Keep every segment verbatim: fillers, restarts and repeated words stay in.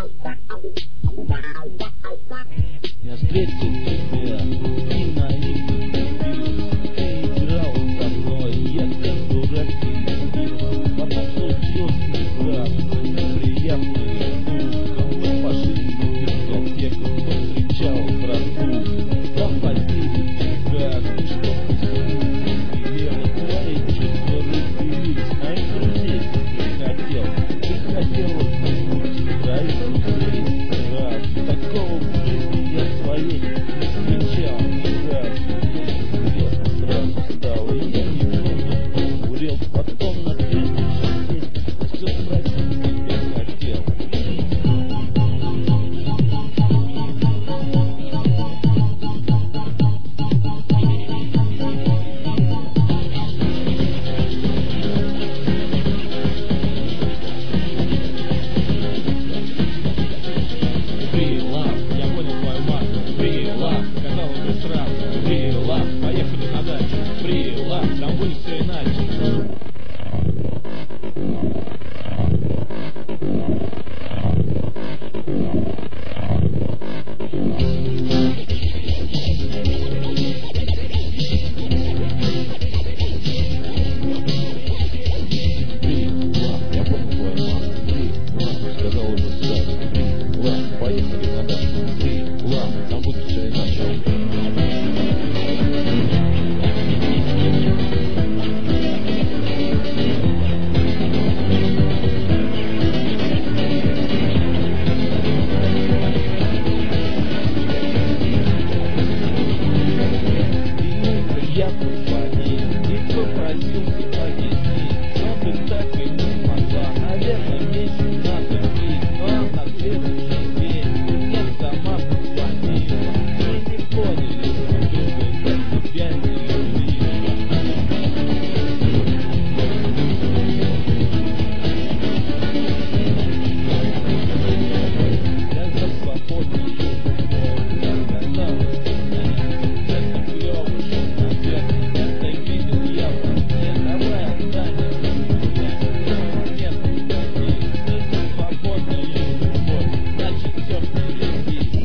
Я встретил тебя и наивно любил. Ты играл со мной, я как дурак тебя любил. Потом случился неправда, неприятный звук. Мы пошли в дискотеку, повстречал брату. Посадили тебя, ты что-то с ним велела. Твои чувства разбились, а из друзей ты хотел. Ты хотела забыть своих друзей. Раз, такого в жизни я своей не встречал ни разу. Интересно сразу стало, и я немного покурил. Потом на следующий день я все спросить тебя хотел. Там будет все иначе. Я понял твою маму. Сказал уже сразу. Поехали на дачу. Там будет все иначе. Я позвонил и попросил пояснить, но ты так и не могла. Наверное, месяц надо пить, но на следующий день мне сама позвонила. Мы не поняли друг друга, я тебя не любила. Я за свободу я сказала тебе, это клево, что наверх. Это видел я в окне. Давай останемся друзьями. Нет, уходи. Ты за свободную любовь, значит все впереди.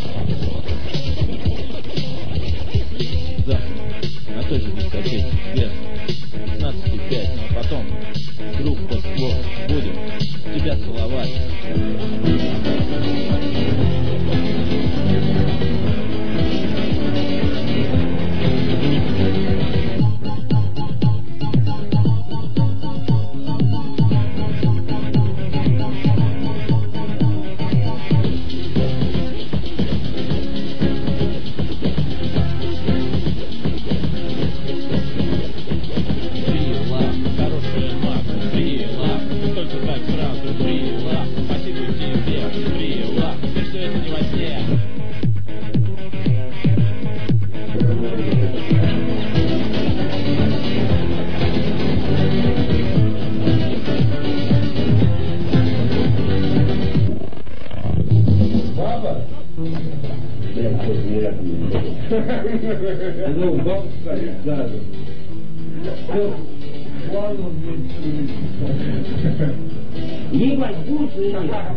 Завтра на той же дискотеке вверх пятнадцать пять, но потом вдруг под слов будем тебя целовать. Ну, баб стоит сзади. Плавно вместе. Ебать, вкусный.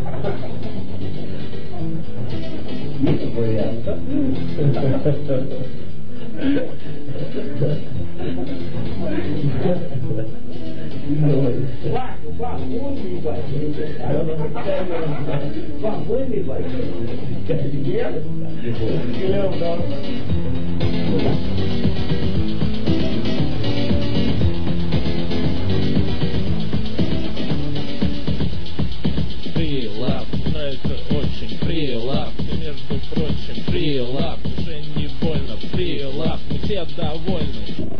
Нет варианта. Пап, пап, он ебать. Пап, он ебать. Нет? Нет, да. Free love, нравится очень. Free love, и между прочим, free love, уже не больно. Free love, мы все довольны.